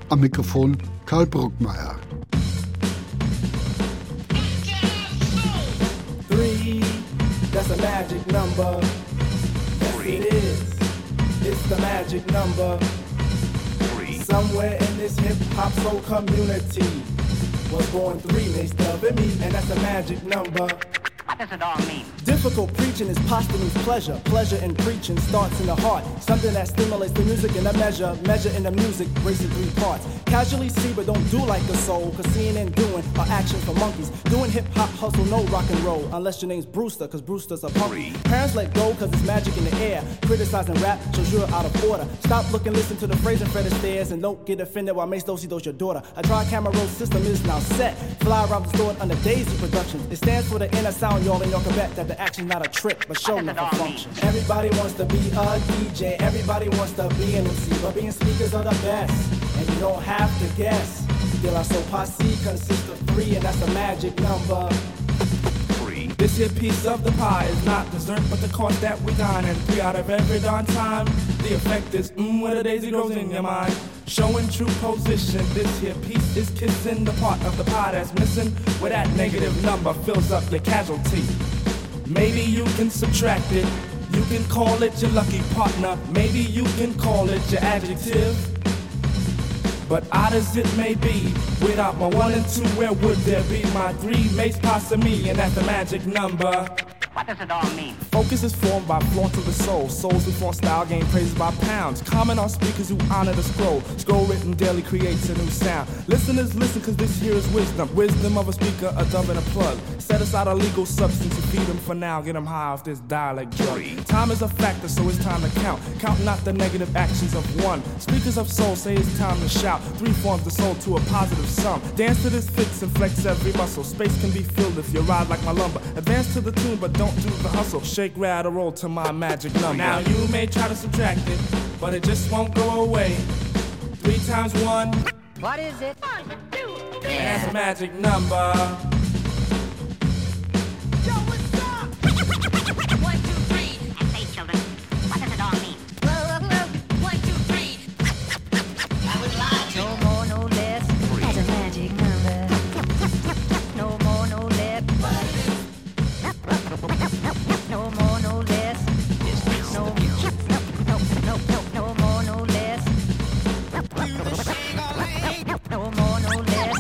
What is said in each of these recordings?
Am Mikrofon Karl Bruckmeier. 3, that's a magic number. Yes, it is. It's the magic number. 3. Somewhere in this hip-hop soul community was born 3 mixed up in me, and that's a magic number. What does it all mean? Difficult preaching is posthumous pleasure. Pleasure in preaching starts in the heart. Something that stimulates the music in a measure. Measure in the music breaks in 3 parts. Casually see but don't do like the soul. Cause seeing and doing are actions for monkeys. Doing hip hop hustle, no rock and roll. Unless your name's Brewster, cause Brewster's a punk. Parents let go cause it's magic in the air. Criticizing rap shows you're out of order. Stop looking, listen to the phrase and Fred Astaire. And don't get offended while Mace Dosey does your daughter. A tri-camera roll system is now set. Fly around the store under Daisy Productions. It stands for the inner sound, y'all, and y'all can bet that the action's not a trick, but show enough a function. Everybody wants to be a DJ, everybody wants to be an MC, but being speakers are the best, and you don't have to guess. De La Soul Posse consists of 3, and that's a magic number. 3. This here piece of the pie is not dessert, but the course that we dine, and 3 out of every darn time, the effect is when a daisy grows in your mind. Showing true position, this here piece is kissing the part of the pie that's missing, where that negative number fills up your casualty. Maybe you can subtract it, you can call it your lucky partner, maybe you can call it your adjective. But odd as it may be, without my 1 and 2, where would there be my 3 mates past me, and that's the magic number. What does it all mean? Focus is formed by flaunt of the soul. Souls who flaunt style gain praises by pounds. Comment on speakers who honor the scroll. Scroll written daily creates a new sound. Listeners listen cause this here is wisdom. Wisdom of a speaker, a dove and a plug. Set aside a legal substance to feed them for now. Get them high off this dialect drug. Time is a factor so it's time to count. Count not the negative actions of 1. Speakers of soul say it's time to shout. 3 forms the soul to a positive sum. Dance to this fix and flex every muscle. Space can be filled if you ride like my lumber. Advance to the tune but don't do the hustle. Shake, rattle, roll to my magic number. Now you may try to subtract it, but it just won't go away. 3 times 1. What is it? 1, 2, 3. That's a magic number. Yo, what's up? 1, 2, 3. And say, children, what does it all mean? 1, 2, 3. I would lie. No more, no less. 3. That's a magic number. No more, no less. No more, no less. No more, no less. No more, no less.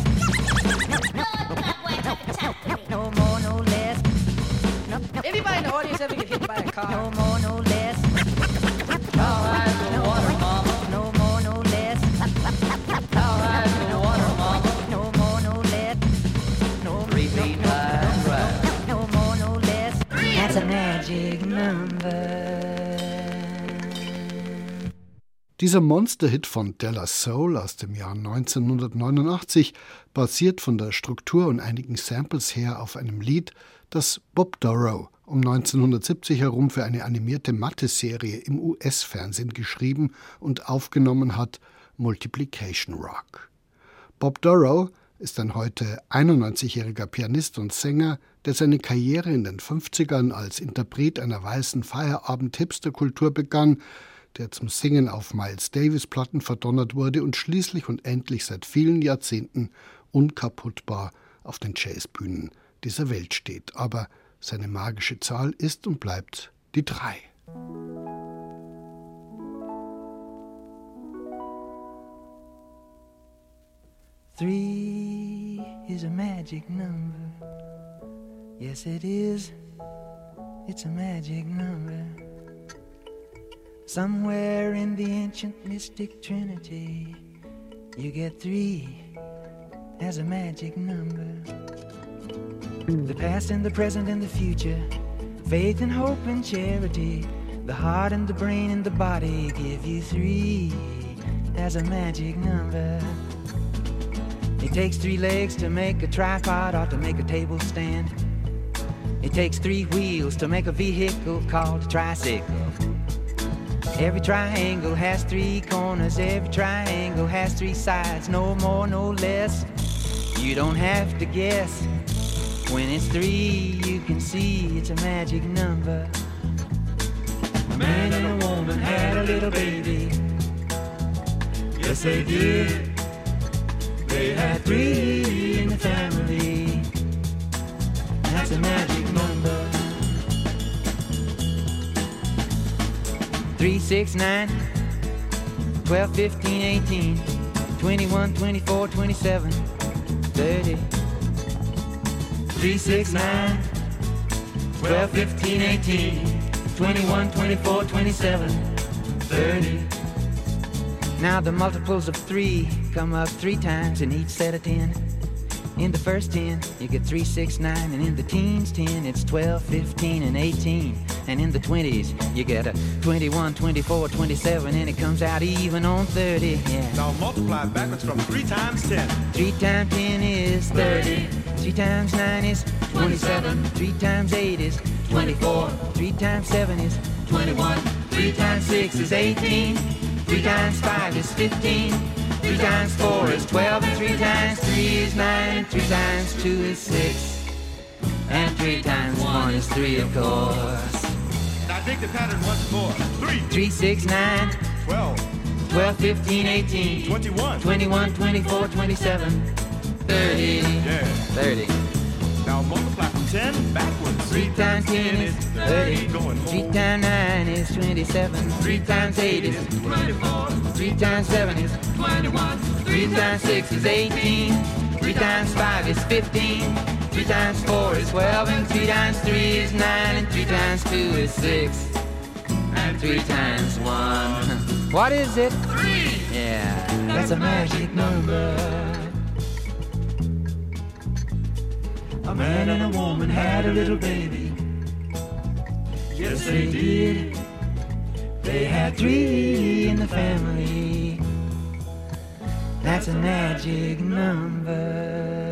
No more, no less. Anybody in the audience ever get hit by a car? No more, no less. All right, no water, mama. No more, no less. All right, no water, mama. No more, no less. No 3 feet high, right. No more, no less. That's a magic number. Dieser Monster-Hit von De La Soul aus dem Jahr 1989 basiert von der Struktur und einigen Samples her auf einem Lied, das Bob Dorough um 1970 herum für eine animierte Mathe-Serie im US-Fernsehen geschrieben und aufgenommen hat, Multiplication Rock. Bob Dorough ist ein heute 91-jähriger Pianist und Sänger, der seine Karriere in den 50ern als Interpret einer weißen Feierabend-Hipster-Kultur begann, der zum Singen auf Miles Davis-Platten verdonnert wurde und schließlich und endlich seit vielen Jahrzehnten unkaputtbar auf den Jazzbühnen dieser Welt steht. Aber seine magische Zahl ist und bleibt die 3. Three is a magic number. Yes, it is. It's a magic number. Somewhere in the ancient mystic trinity, you get 3 as a magic number. The past and the present and the future, faith and hope and charity, the heart and the brain and the body give you 3 as a magic number. It takes 3 legs to make a tripod or to make a table stand. It takes 3 wheels to make a vehicle called a tricycle. Every triangle has 3 corners, every triangle has 3 sides, no more, no less. You don't have to guess. When it's 3, you can see it's a magic number. A man and a woman had a little baby. Yes, they did. They had 3 in the family. That's a magic number. 3, 6, 9, 12, 15, 18, 21, 24, 27, 30. 3, 6, 9, 12, 15, 18, 21, 24, 27, 30. Now the multiples of 3 come up 3 times in each set of 10. In the first 10, you get 3, 6, 9, and in the teens 10, it's 12, 15, and 18. And in the 20s, you get a 21, 24, 27, and it comes out even on 30, yeah. Now multiply backwards from 3 times 10. 3 times 10 is 30. 3 times 9 is 27. 3 times 8 is 24. 3 times 7 is 21. 3 times 6 is 18. 3 times 5 is 15. 3 times 4 is 12. And 3 times 3 is 9. And 3 times 2 is 6. And 3 times 1 is 3, of course. Now dig the pattern once more. 3, 3, 6, 9, 12, 12, 15, 18, 21, 21, 24, 27, 30. Yeah. 30. Now multiply from 10 backwards. 3 times 10 is 30. Going 3 home. times 9 is 27. 3 times 8 is 24. 3 times 7 is 21. 3 times 6 is 18. 3 times 5 is 15. 3 times 4 is 12. And 3 times 3 is 9. And 3 times 2 is 6. And 3 times 1. What is it? 3. Yeah, that's a magic number. A man and a woman had a little baby. Yes, they did. They had 3 in the family. That's a magic number.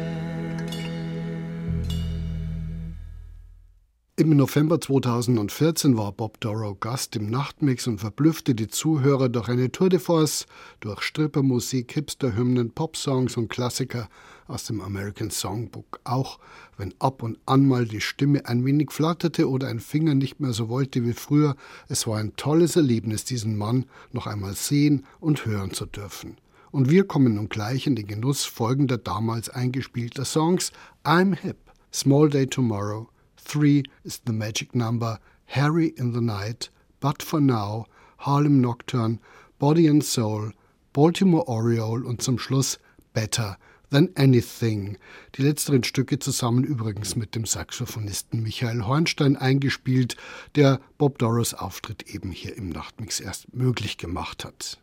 Im November 2014 war Bob Dorough Gast im Nachtmix und verblüffte die Zuhörer durch eine Tour de Force, durch Strippermusik, Hipsterhymnen, Popsongs und Klassiker aus dem American Songbook. Auch wenn ab und an mal die Stimme ein wenig flatterte oder ein Finger nicht mehr so wollte wie früher, es war ein tolles Erlebnis, diesen Mann noch einmal sehen und hören zu dürfen. Und wir kommen nun gleich in den Genuss folgender damals eingespielter Songs: I'm Hip, Small Day Tomorrow, 3 is the Magic Number, Harry in the Night, But for Now, Harlem Nocturne, Body and Soul, Baltimore Oriole und zum Schluss Better Than Anything. Die letzteren Stücke zusammen übrigens mit dem Saxophonisten Michael Hornstein eingespielt, der Bob Doroughs Auftritt eben hier im Nachtmix erst möglich gemacht hat.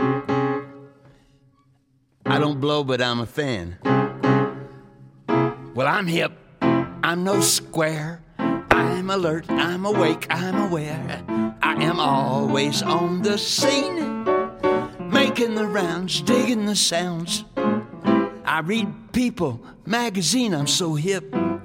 I don't blow, but I'm a fan. Well, I'm hip. I'm no square. I'm alert. I'm awake. I'm aware. I am always on the scene, making the rounds, digging the sounds. I read People magazine. I'm so hip.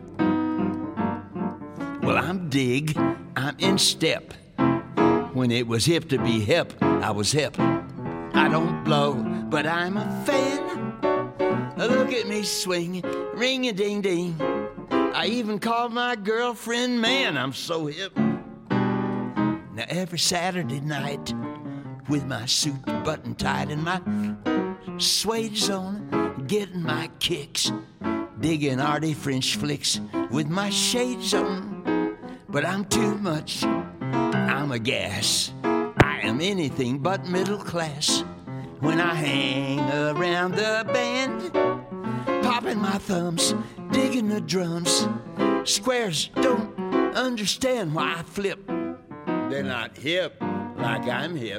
Well, I'm dig. I'm in step. When it was hip to be hip, I was hip. I don't blow, but I'm a fan. Look at me swing, ring-a-ding-ding. I even called my girlfriend man, I'm so hip. Now every Saturday night, with my suit buttoned tight and my suede's on, getting my kicks, digging arty French flicks with my shades on. But I'm too much, I'm a gas. I am anything but middle class. When I hang around the band, popping my thumbs, digging the drums. Squares don't understand why I flip. They're not hip like I'm hip.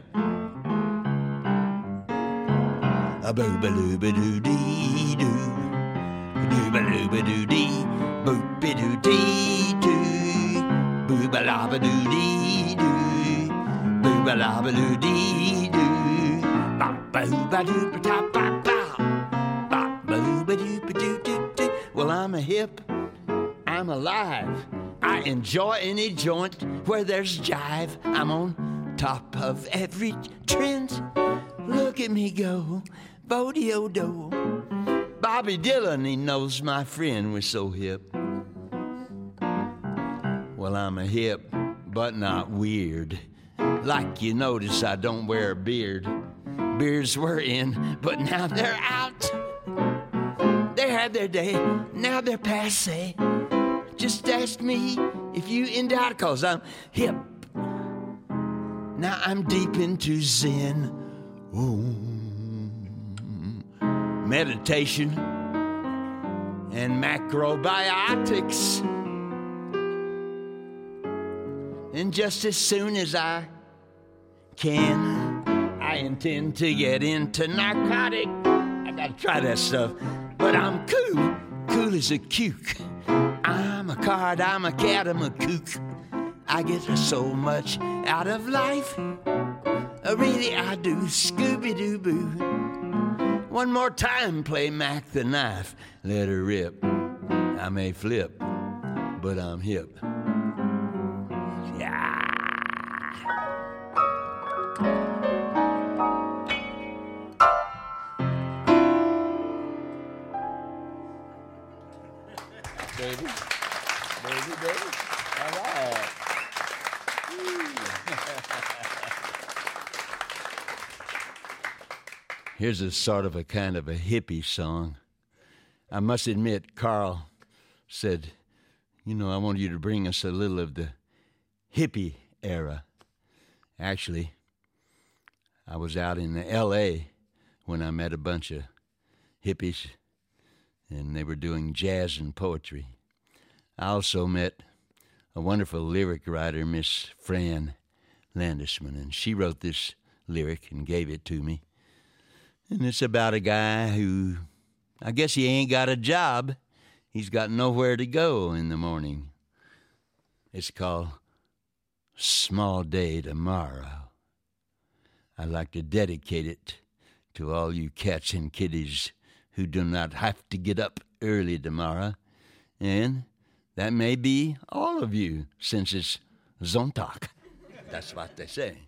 A boo-ba-loo-ba-doo-dee-doo, doo-ba-loo-ba-doo-dee, boop-ba-doo-dee-doo, boo-ba-la-ba-doo-dee-doo, boo-ba-la-ba-doo-dee-doo. Well, I'm a hip, I'm alive. I enjoy any joint where there's jive. I'm on top of every trend. Look at me go, Bodie-o-do. Bobby Dylan, he knows my friend was so hip. Well, I'm a hip, but not weird. Like you notice, I don't wear a beard. Beards were in, but now they're out. They had their day, now they're passé. Just ask me if you in doubt, 'cause I'm hip. Now I'm deep into Zen. Ooh. Meditation and macrobiotics. And just as soon as I can, I intend to get into narcotic. I gotta try that stuff, but I'm cool as a cuke. I'm a card, I'm a cat, I'm a kook. I get so much out of life, really I do. Scooby-Doo-Boo. One more time, play Mac the Knife. Let her rip. I may flip, but I'm hip. Yeah. Baby. All right. Here's a sort of a kind of a hippie song. I must admit, Carl said, you know, I want you to bring us a little of the hippie era. Actually, I was out in L.A. when I met a bunch of hippies, and they were doing jazz and poetry. I also met a wonderful lyric writer, Miss Fran Landesman, and she wrote this lyric and gave it to me. And it's about a guy who, I guess he ain't got a job. He's got nowhere to go in the morning. It's called Small Day Tomorrow. I'd like to dedicate it to all you cats and kitties who do not have to get up early tomorrow. And that may be all of you, since it's Sonntag. That's what they say.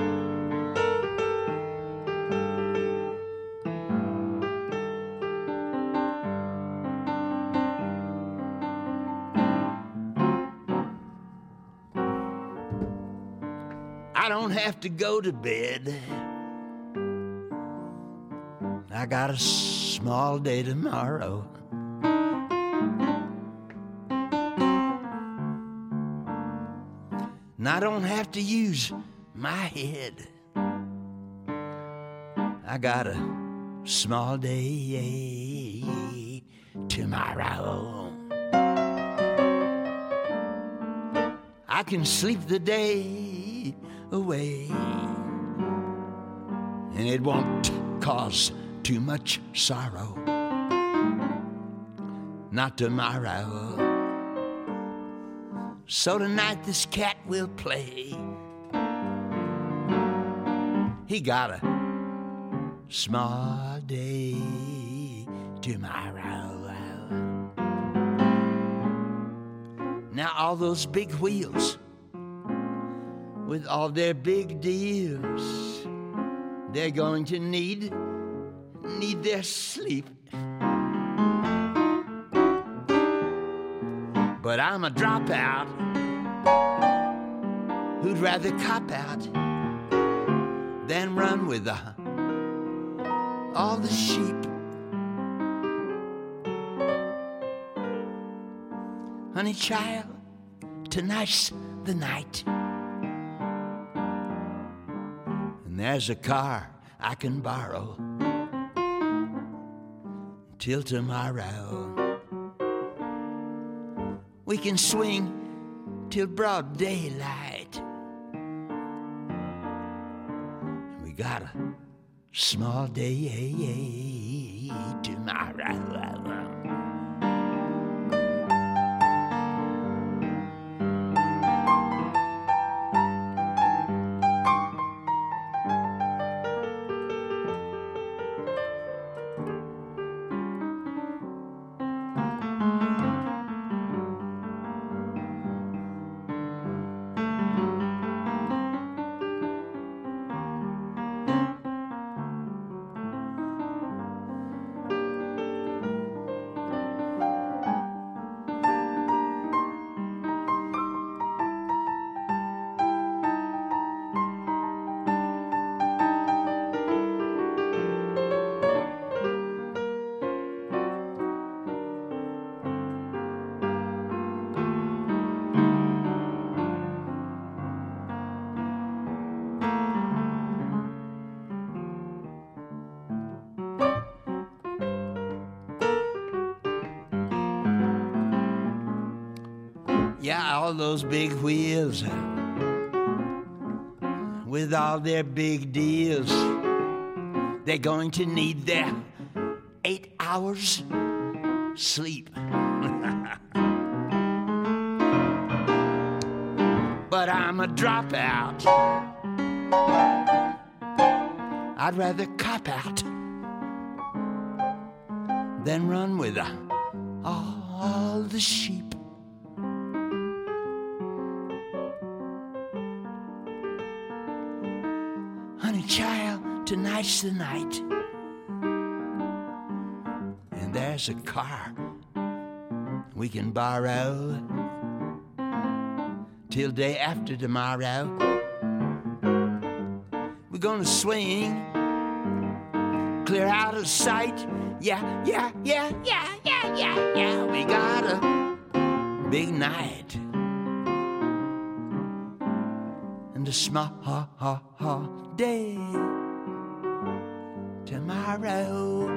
I don't have to go to bed. I got a small day tomorrow. And I don't have to use my head. I got a small day tomorrow. I can sleep the day away, and it won't cause too much sorrow. Not tomorrow. So tonight this cat will play. He got a small day tomorrow. Now all those big wheels with all their big deals, they're going to need their sleep. But I'm a dropout who'd rather cop out than run with all the sheep. Honey child, tonight's the night. And there's a car I can borrow till tomorrow. We can swing till broad daylight. We got a small day tomorrow. Yeah, all those big wheels with all their big deals. They're going to need their 8 hours sleep. But I'm a dropout. I'd rather cop out than run with all the sheep. Honey child, tonight's the night, and there's a car we can borrow till day after tomorrow. We're gonna swing clear out of sight. Yeah. We got a big night and a small day tomorrow.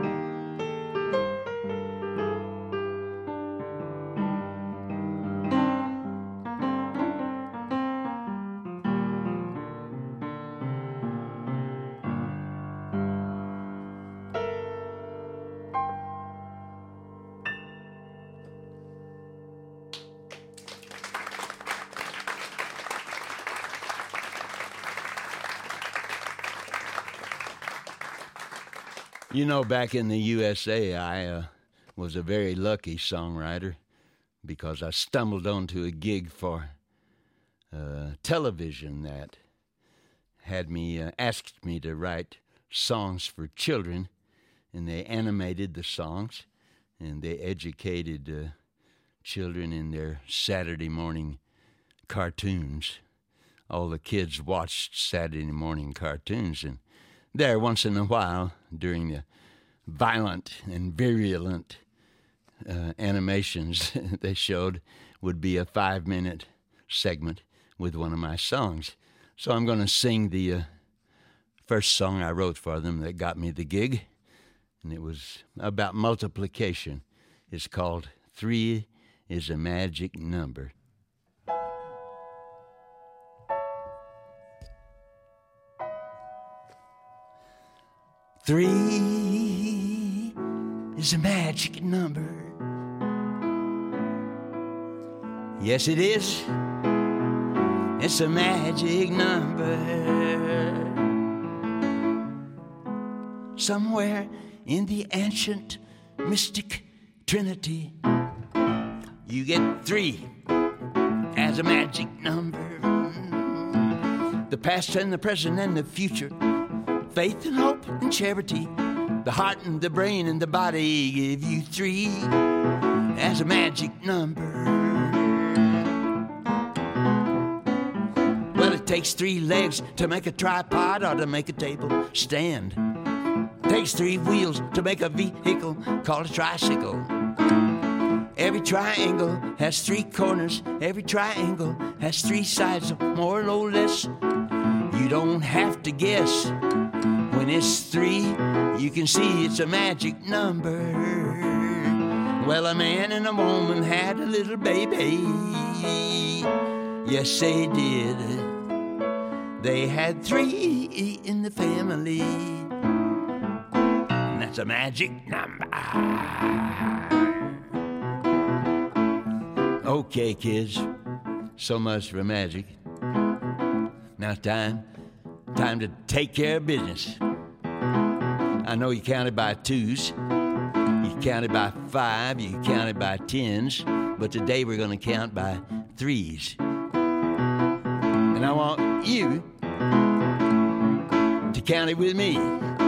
You know, back in the USA, I was a very lucky songwriter because I stumbled onto a gig for television that had me asked me to write songs for children, and they animated the songs, and they educated children in their Saturday morning cartoons. All the kids watched Saturday morning cartoons, and there, once in a while, during the violent and virulent animations they showed, would be a 5-minute segment with one of my songs. So I'm going to sing the first song I wrote for them that got me the gig, and it was about multiplication. It's called 3 is a Magic Number. 3 is a magic number. Yes, it is. It's a magic number. Somewhere in the ancient mystic trinity, you get 3 as a magic number. The past and the present and the future, faith and hope and charity, the heart and the brain and the body give you 3 as a magic number. Well, it takes 3 legs to make a tripod or to make a table stand. It takes 3 wheels to make a vehicle called a tricycle. Every triangle has 3 corners. Every triangle has 3 sides, more or less. You don't have to guess. When it's 3, you can see it's a magic number. Well, a man and a woman had a little baby. Yes, they did. They had 3 in the family. And that's a magic number. Okay, kids, so much for magic. Now time to take care of business. I know you counted by 2s, you counted by 5, you counted by 10s, but today we're going to count by 3s. And I want you to count it with me.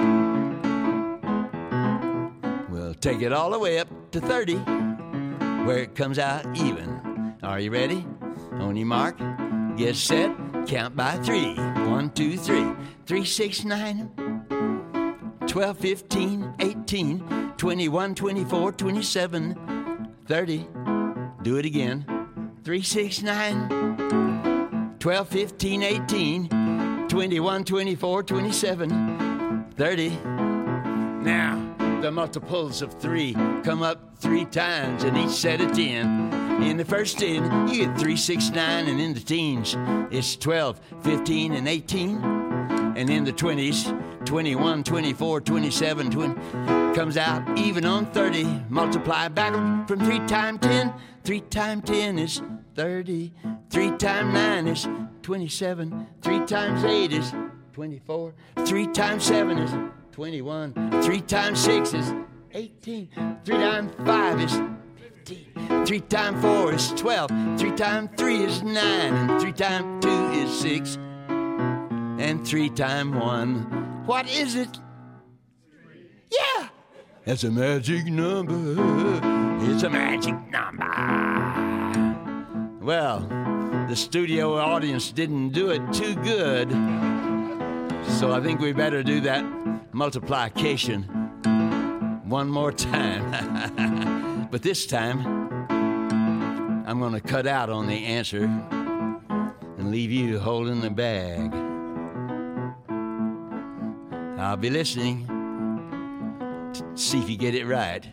We'll take it all the way up to 30, where it comes out even. Are you ready? On your mark, get set, count by 3. 1, 2, 3. 3, 6, 9, 12, 15, 18, 21, 24, 27, 30. Do it again. 3, 6, 9, 12, 15, 18, 21, 24, 27, 30. Now, the multiples of 3 come up 3 times in each set of 10. In the first 10, you get 3, 6, 9, and in the teens, it's 12, 15, and 18. And in the 20s, 21, 24, 27, 20, comes out even on 30. Multiply backward from 3 times 10. 3 times 10 is 30. 3 times 9 is 27. 3 times 8 is 24. 3 times 7 is 21. 3 times 6 is 18. 3 times 5 is 15. 3 times 4 is 12. 3 times 3 is 9. And 3 times 2 is 6. And 3 times 1, what is it? 3. Yeah! That's a magic number. It's a magic number. Well, the studio audience didn't do it too good, so I think we better do that multiplication one more time. But this time, I'm going to cut out on the answer and leave you holding the bag. I'll be listening to see if you get it right.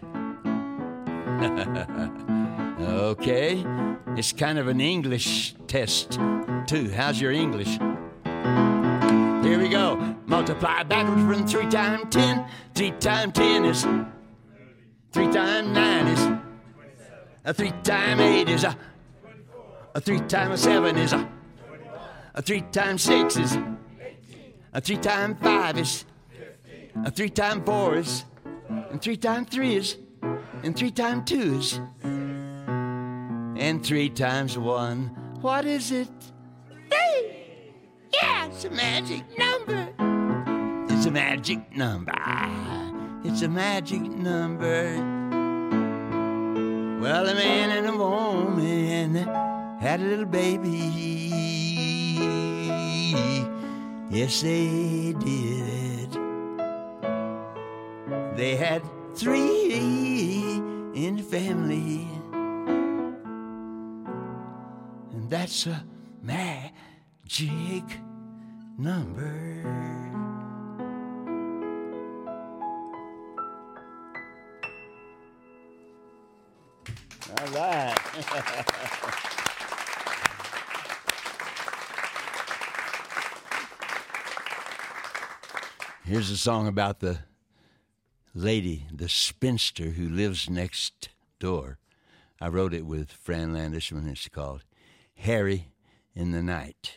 Okay, it's kind of an English test, too. How's your English? Here we go. Multiply backwards from 3 times 10. 3 times 10 is 3 times 9 is 3 times 8 is 3 times 7 is 3 times 6 is 3 times 5 is 3 times 4 is, and 3 times 3 is, and 3 times 2 is, and 3 times 1. What is it? 3! Yeah, it's a magic number. It's a magic number. It's a magic number. Well, a man and a woman had a little baby. Yes, they did. They had 3 in the family, and that's a magic number. All right. Here's a song about the lady, the spinster who lives next door. I wrote it with Fran Landishman. It's called Harry in the Night.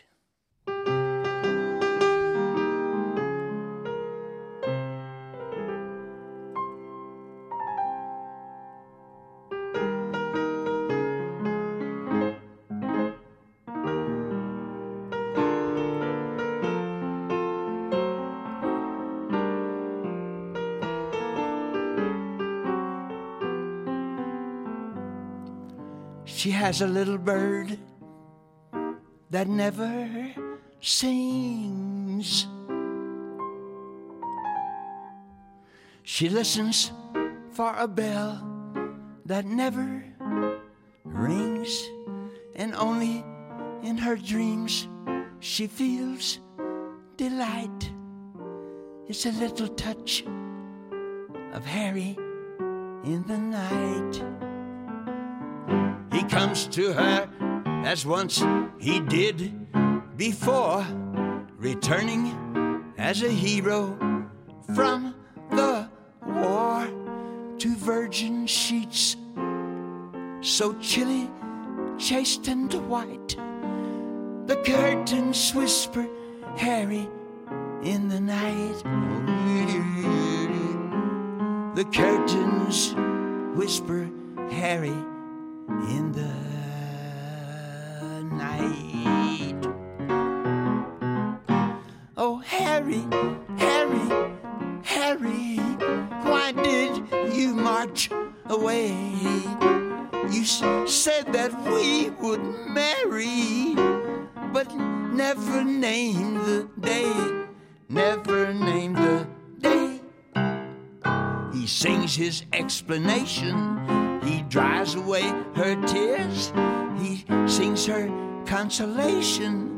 She has a little bird that never sings. She listens for a bell that never rings, and only in her dreams she feels delight. It's a little touch of Harry in the night. He comes to her as once he did before, returning as a hero from the war, to virgin sheets so chilly, chaste and white. The curtains whisper Harry in the night. The curtains whisper Harry in the night. Oh, Harry, Harry, Harry, why did you march away? You said that we would marry, but never named the day, never named the day. He sings his explanation. He dries away her tears. He sings her consolation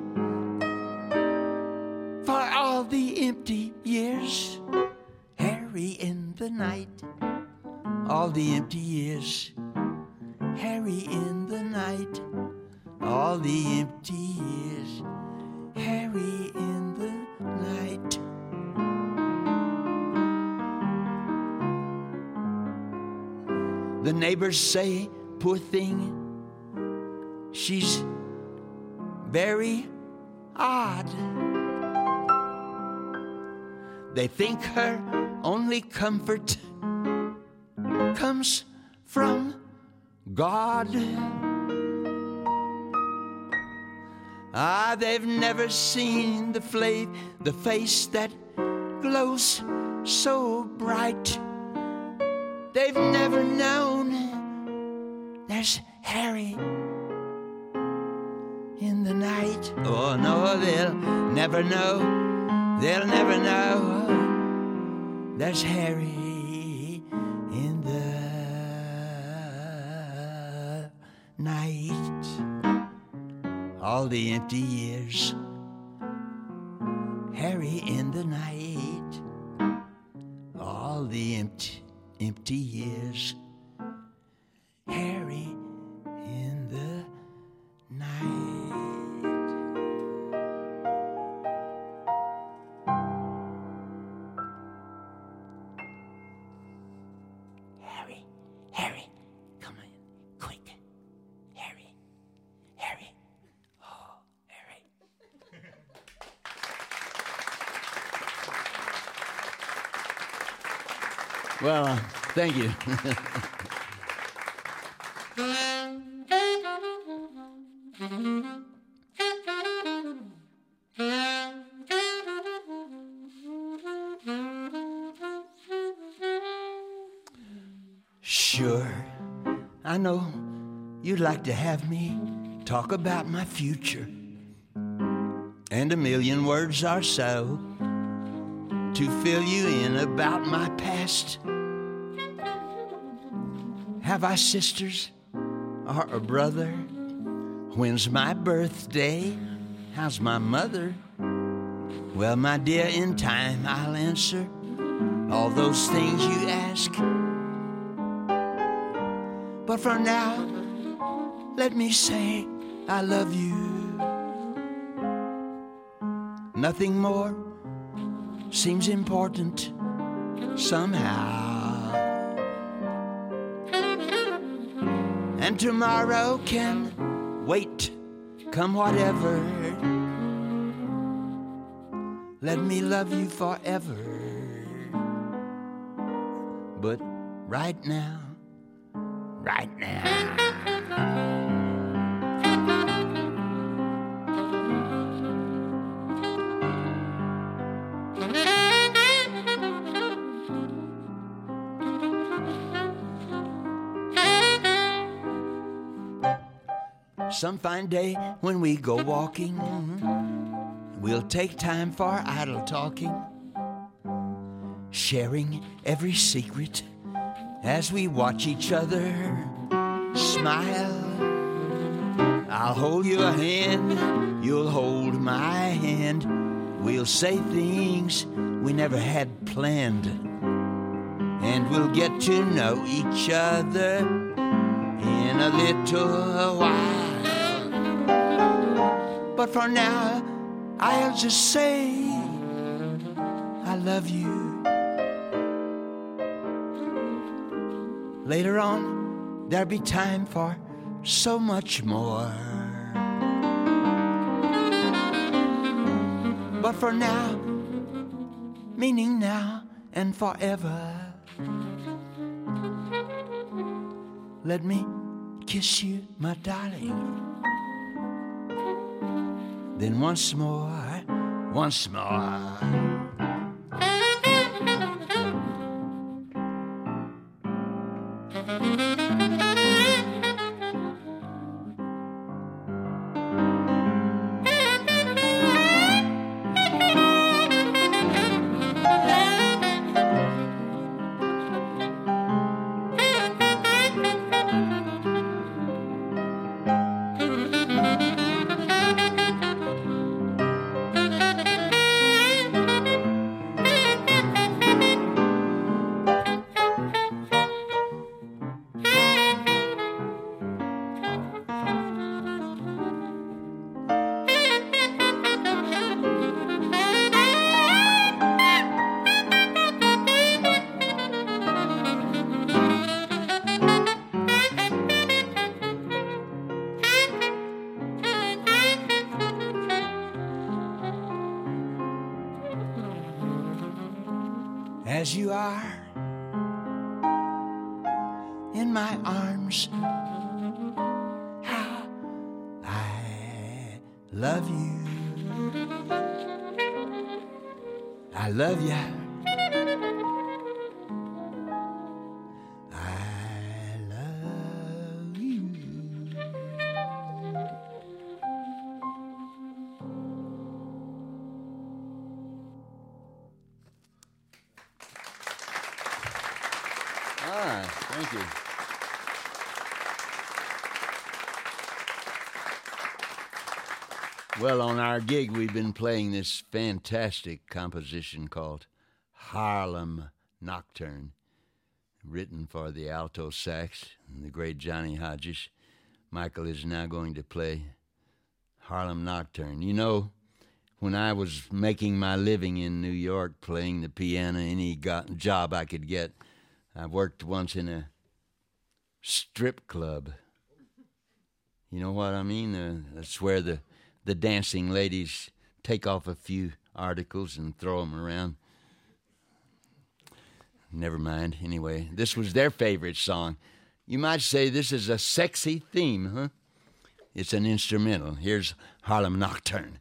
for all the empty years. Harry in the night, all the empty years. Harry in the night, all the empty years. Harry in the night. The neighbors say, poor thing, she's very odd. They think her only comfort comes from God. Ah, they've never seen the face that glows so bright. They've never known there's Harry in the night. Oh no, they'll never know. They'll never know there's Harry in the night. All the empty years. Harry in the night. All the empty years. Harry in the night. Harry, come in, quick. Harry, oh, Harry. Well, thank you. Sure, I know you'd like to have me talk about my future, and a million words or so to fill you in about my past. Have I sisters or a brother? When's my birthday? How's my mother? Well, my dear, in time I'll answer all those things you ask. But for now, let me say I love you. Nothing more seems important somehow. And tomorrow can wait, come whatever. Let me love you forever. But right now, some fine day when we go walking, we'll take time for idle talking, sharing every secret as we watch each other smile. I'll hold your hand, you'll hold my hand. We'll say things we never had planned, and we'll get to know each other in a little while. But for now, I'll just say I love you. Later on, there'll be time for so much more. But for now, meaning now and forever, let me kiss you, my darling. Then once more. as you are in my arms. How I love you. I love you. I love you. Thank you. Well, on our gig, we've been playing this fantastic composition called Harlem Nocturne, written for the alto sax and the great Johnny Hodges. Michael is now going to play Harlem Nocturne. You know, when I was making my living in New York playing the piano, any job I could get, I worked once in a strip club. You know what I mean? That's where the dancing ladies take off a few articles and throw them around. Never mind. Anyway, this was their favorite song. You might say this is a sexy theme, huh? It's an instrumental. Here's Harlem Nocturne.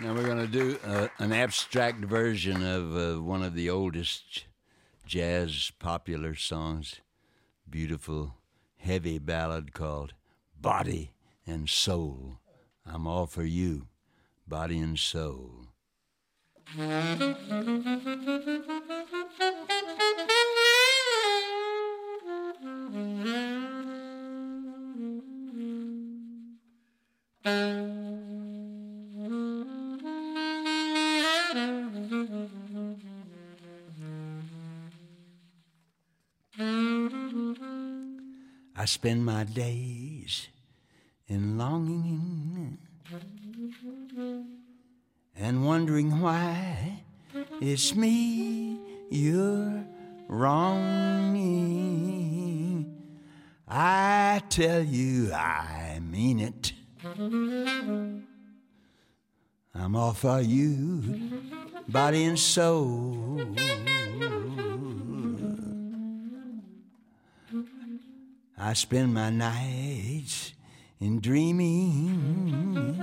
Now we're going to do an abstract version of one of the oldest jazz popular songs, beautiful, heavy ballad called Body and Soul. I'm all for you, body and soul. I spend my days in longing and wondering why it's me you're wronging. I tell you I mean it. I'm all for you, body and soul. I spend my nights in dreaming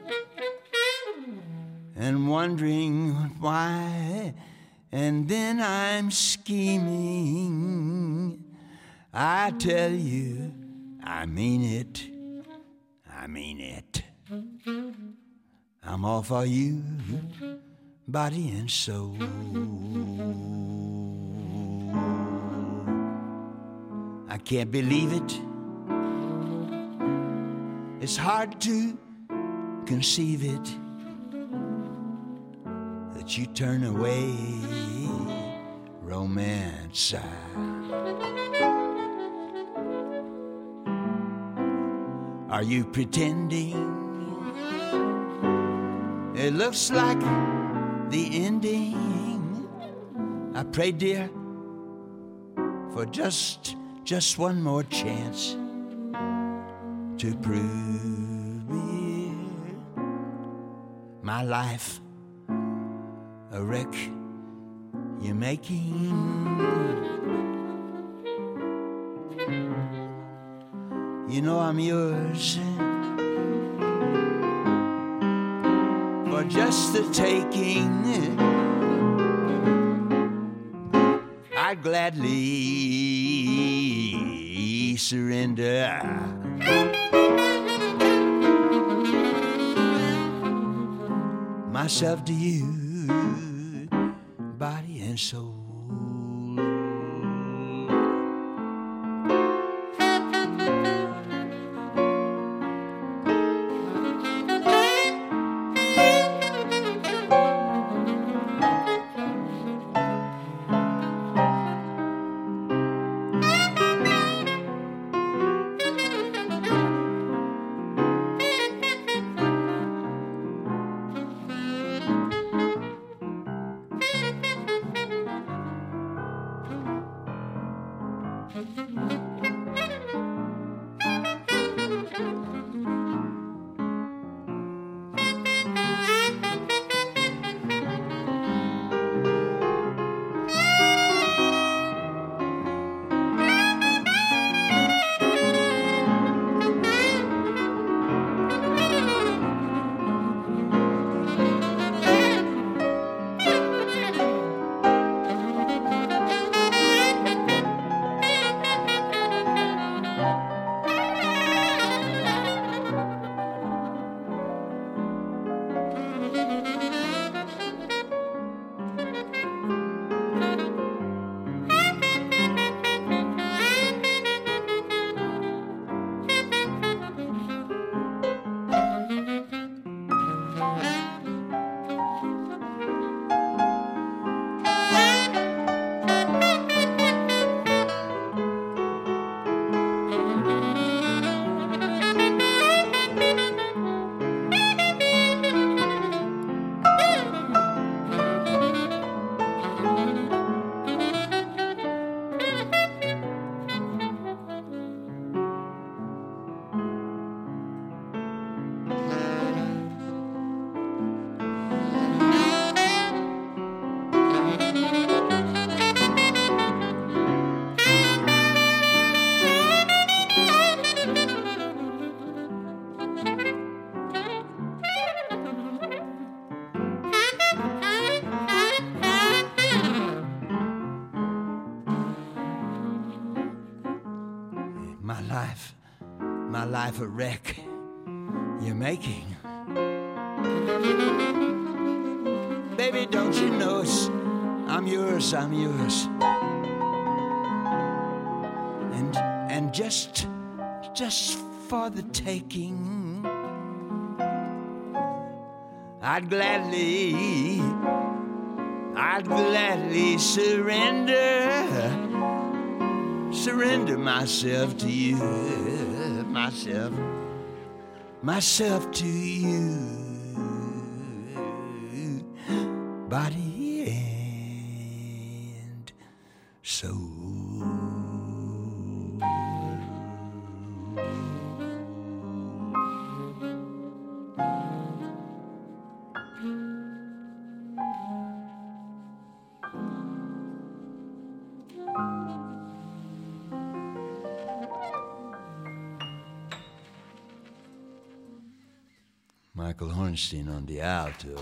and wondering why, and then I'm scheming. I tell you, I mean it, I mean it. I'm all for you, body and soul. I can't believe it. It's hard to conceive it that you turn away romance. Are you pretending? It looks like the ending. I pray, dear, for just one more chance to prove me my life a wreck you're making. You know I'm yours for just the taking. I'd gladly surrender myself to you, body and soul. my life a wreck you're making. Baby, don't you know it's, I'm yours. And just for the taking, I'd gladly surrender myself to you, myself to you, body and soul. Michael Hornstein on the alto.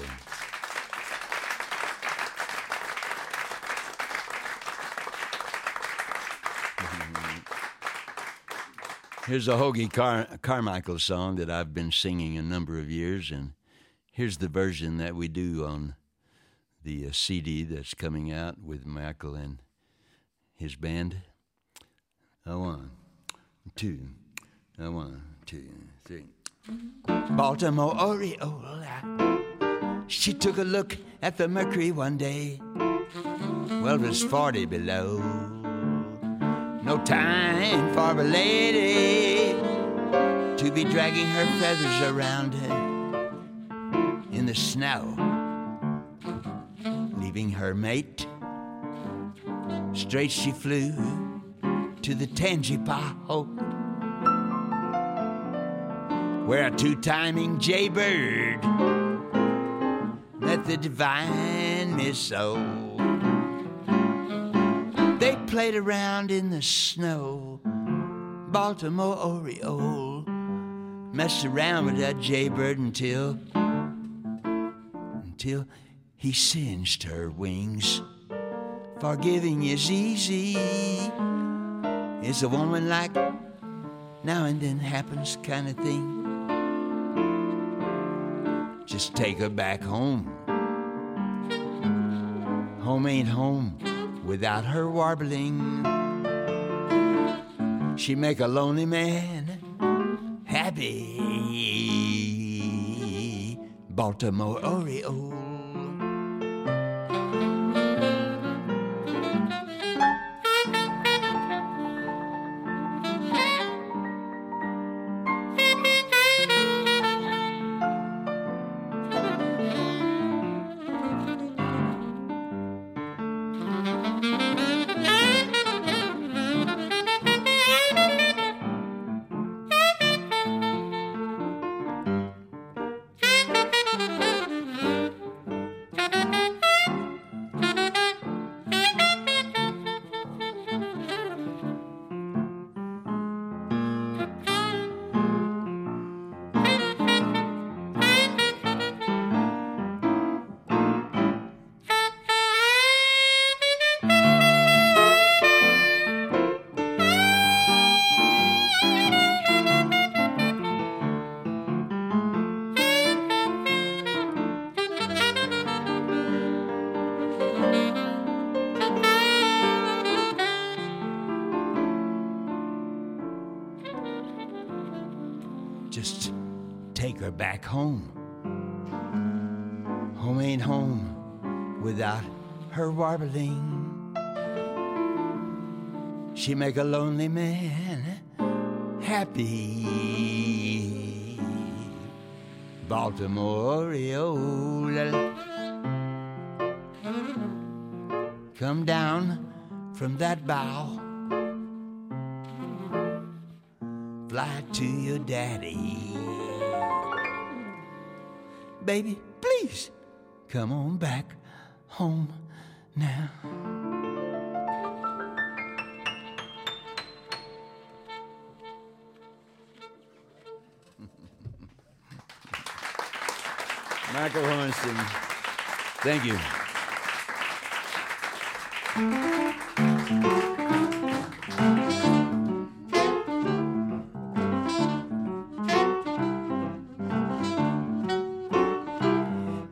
Here's a Hoagie Carmichael song that I've been singing a number of years, and here's the version that we do on the CD that's coming out with Michael and his band. A 1, 2, a 1, 2, 3. Baltimore Oriole, she took a look at the mercury one day. Well, it was 40 below. No time for a lady to be dragging her feathers around in the snow, leaving her mate. Straight she flew to the Tangipahoe, where a two-timing jaybird met the divine Miss O. They played around in the snow. Baltimore Oriole messed around with that jaybird until he singed her wings. Forgiving is easy. It's a woman like now and then happens kind of thing. Just take her back home. Home ain't home without her warbling. She make a lonely man happy. Baltimore Oriole. Just take her back home. Home ain't home without her warbling. She make a lonely man happy. Baltimore Oriole. Come down from that bough. Fly to your daddy. Baby, please come on back home now. Michael Hornstein, thank you.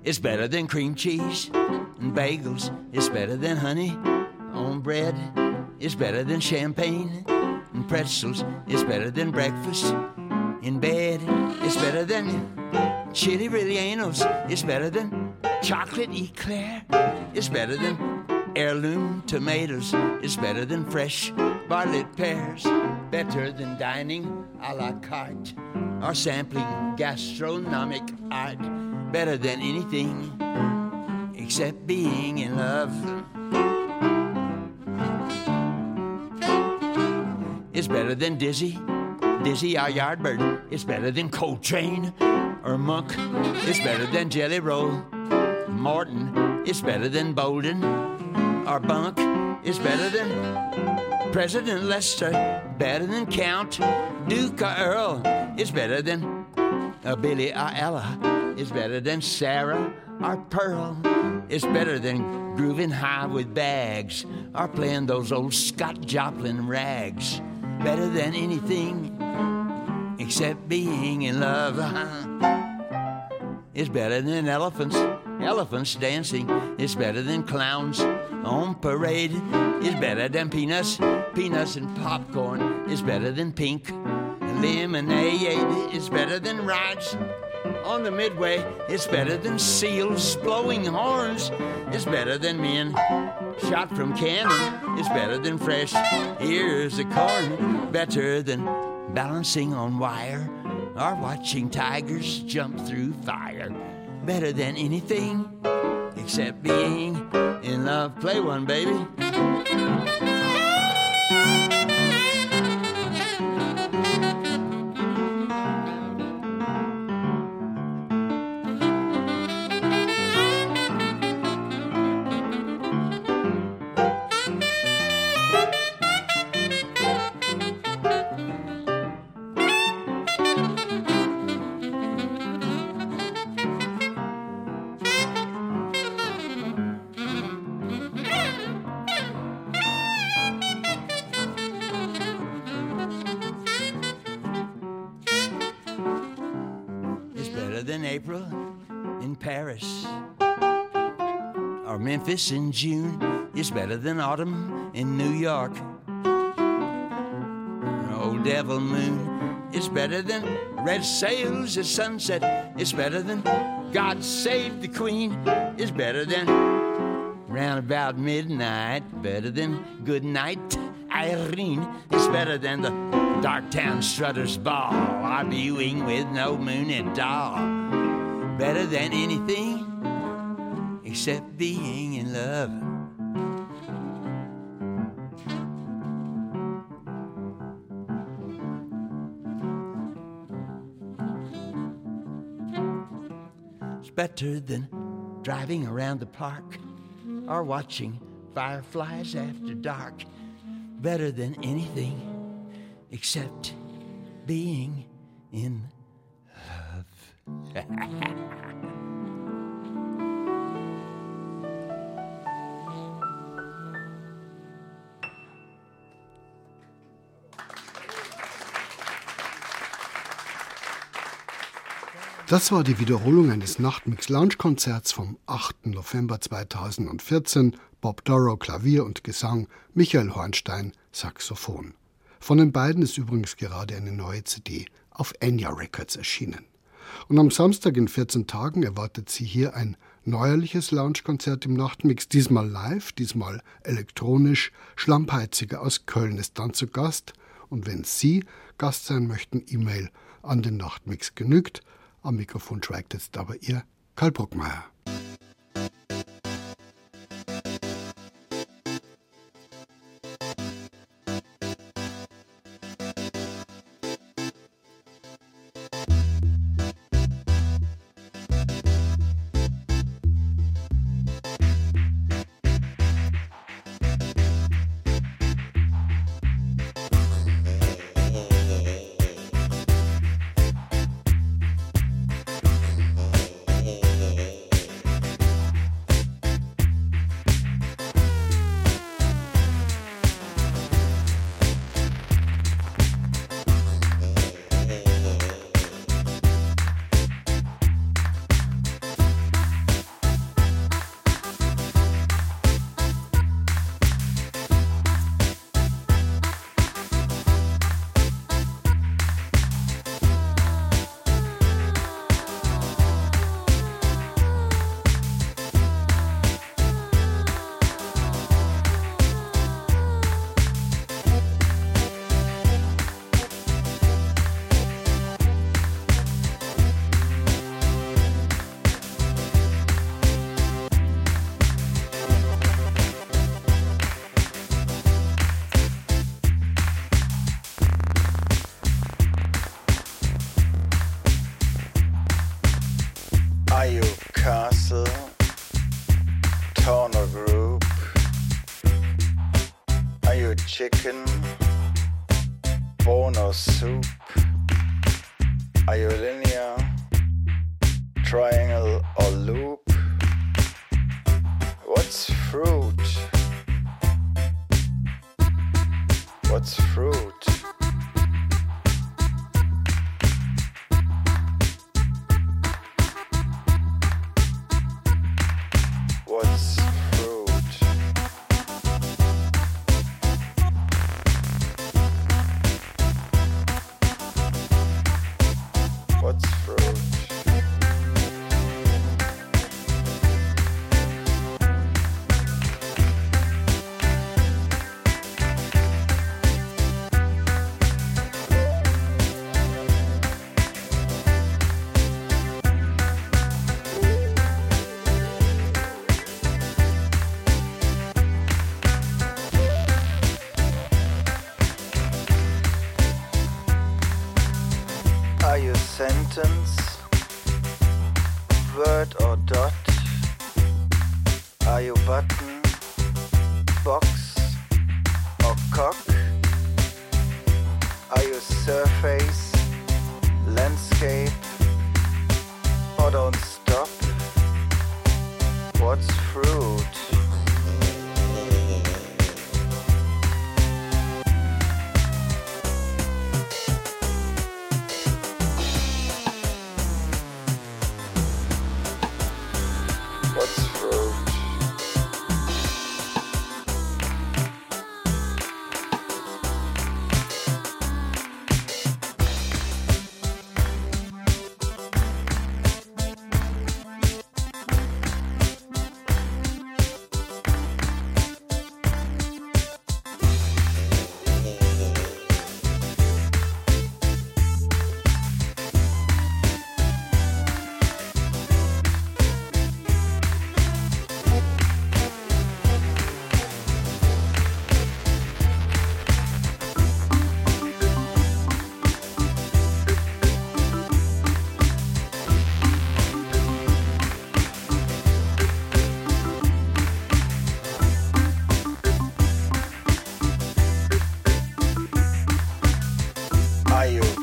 is better than cream cheese. And bagels is better than honey. On bread is better than champagne. And pretzels is better than breakfast. In bed is better than chili rellenos. It's better than chocolate eclair. It's better than heirloom tomatoes. It's better than fresh barlett pears. Better than dining a la carte or sampling gastronomic art. Better than anything except being in love. It's better than Dizzy our Yardbird. It's better than Coltrane or Monk. It's better than Jelly Roll. Morton is better than Bolden or Bunk. It's better than President Lester. Better than Count Duke or Earl. It's better than Billy or Ella. It's better than Sarah or Pearl. It's better than grooving high with bags or playing those old Scott Joplin rags. Better than anything except being in love. It's better than elephants dancing. It's better than clowns on parade. It's better than peanuts and popcorn. It's better than pink lemonade. It's better than rides on the Midway. It's better than seals blowing horns. It's better than men shot from cannon. It's better than fresh ears of corn. Better than balancing on wire or watching tigers jump through fire. Better than anything except being in love. Play one, baby. April in Paris or Memphis in June is better than autumn in New York. Old Devil Moon is better than red sails at sunset. It's better than God Save the Queen. It's better than round about midnight. Better than Good Night Irene. It's better than the Darktown Strutters Ball or viewing with no moon at all. Better than anything except being in love. It's better than driving around the park or watching fireflies after dark. Better than anything except being in love. Das war die Wiederholung eines Nachtmix-Lounge-Konzerts vom 8. November 2014. Bob Dorough Klavier und Gesang, Michael Hornstein Saxophon. Von den beiden ist übrigens gerade eine neue CD auf Enya Records erschienen. Und am Samstag in 14 Tagen erwartet Sie hier ein neuerliches Lounge-Konzert im Nachtmix, diesmal live, diesmal elektronisch. Schlammpeiziger aus Köln ist dann zu Gast. Und wenn Sie Gast sein möchten, E-Mail an den Nachtmix genügt. Am Mikrofon schweigt jetzt aber Ihr Karl Bruckmeier. chicken, bone or soup? Are you linear, triangle or loop? What's fruit? What's fruit? What's fruit? What's fruit? Are you sentence, word or dot? Are you button, box or cock? Are you surface, landscape or don't stop? What's fruit? What's fruit? Are you